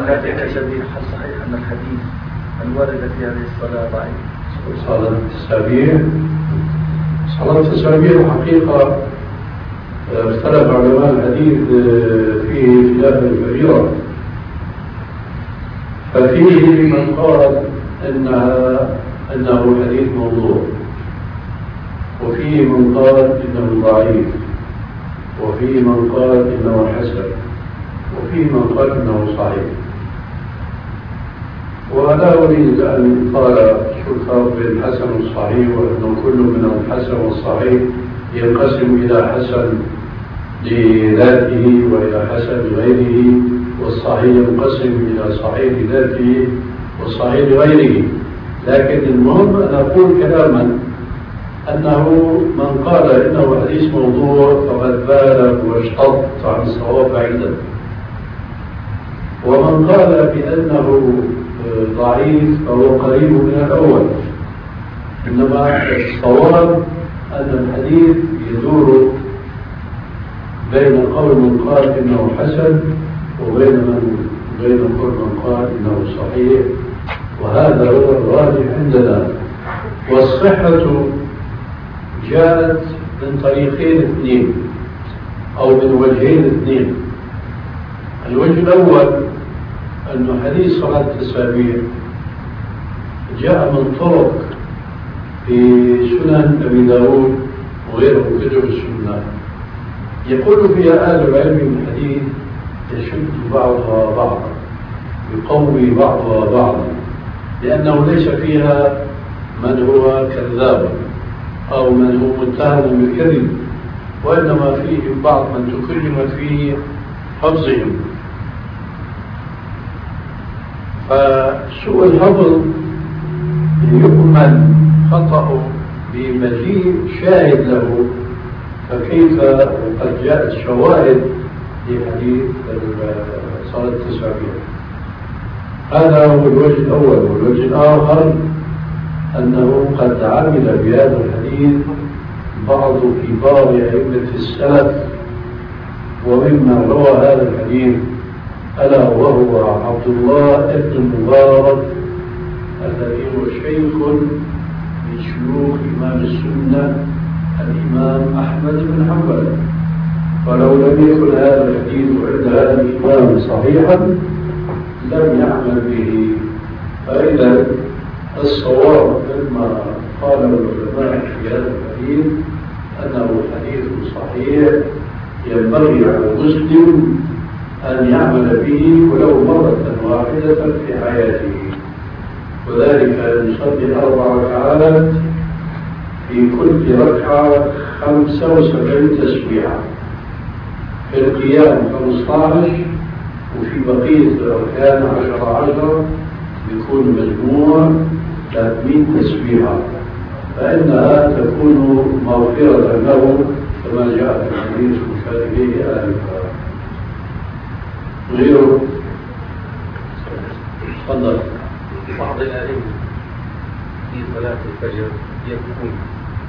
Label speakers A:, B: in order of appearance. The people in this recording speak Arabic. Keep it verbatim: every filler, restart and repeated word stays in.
A: صلاة التسابيح هل صحيح أن الحديث الوارد في هذه الصلاة ضعيف؟
B: صلاة التسابيح صلاة التسابيح حقيقة اختلف علماء الحديث فيه خلافا كبيرا، ففيه من قال إنها إنه حديث موضوع، وفيه من قال إنه ضعيف، وفيه من قال إنه حسن، وفيه من قال إنه صحيح. ولا أريد أن قال شو الفرق بين الحسن والصحيح، وأنه كل من الحسن والصحيح ينقسم إلى حسن لذاته وإلى حسن لغيره، والصحيح ينقسم إلى صحيح لذاته والصحيح لغيره. لكن المهم أن أقول كلاما أنه من قال إنه حديث موضوع فقد بالغ واشتط عن الصواب بعيدا، ومن قال بأنه ضعيف فهو قريب من الأول. إنما الصواب أن الحديث يدور بين قول من قال إنه حسن وبين من بين قول من قال إنه صحيح، وهذا هو الراجح عندنا. والصحة جاءت من طريقين اثنين أو من وجهين اثنين. الوجه الأول أن حديث صلاة التسابيح جاء من طرق في سنن أبي داود وغيره كتب السنة يقول فيها أهل العلم من الحديث يشد بعضها بعضا، يقوي بعضها بعضا، لأنه ليس فيها من هو كذاب أو من هو متهم بالكذب، وإنما فيه بعض من تكلم فيه حفظهم. فسوء الحفظ يؤمن خطأه بمجيء شاهد له، فكيف وقد جاءت شواهد لحديث صلاة التسابيح. هذا هو الوجه الأول. والوجه الآخر أنه قد عمل بهذا الحديث بعض كبار أئمة السلف، وممن روى هذا الحديث ألا وهو عبد الله بن المبارك الذي هو شيخ من شيوخ إمام السنة الإمام أحمد بن حنبل. ولو لم يكن هذا الحديث عند هذا الإمام صحيحا لم يعمل به. فإذا الصواب مما قاله العلماء في هذا الحديث أنه حديث صحيح ينبغي على المسلم أن يعمل به ولو مرة واحدة في حياته، وذلك أن يصلي أربع ركعات في كل ركعة خمسة وسبعين تسبيحة، في القيام خمسة عشر، وفي بقية الأركان عشر عشر، يكون مجموع ثلاثمائة تسبيحة، فإنها تكون مغفرة له كما جاء في الحديث المشار إليه آنفا. غيره تفضل.
C: بعض الأئمة في صلاة الفجر يبكون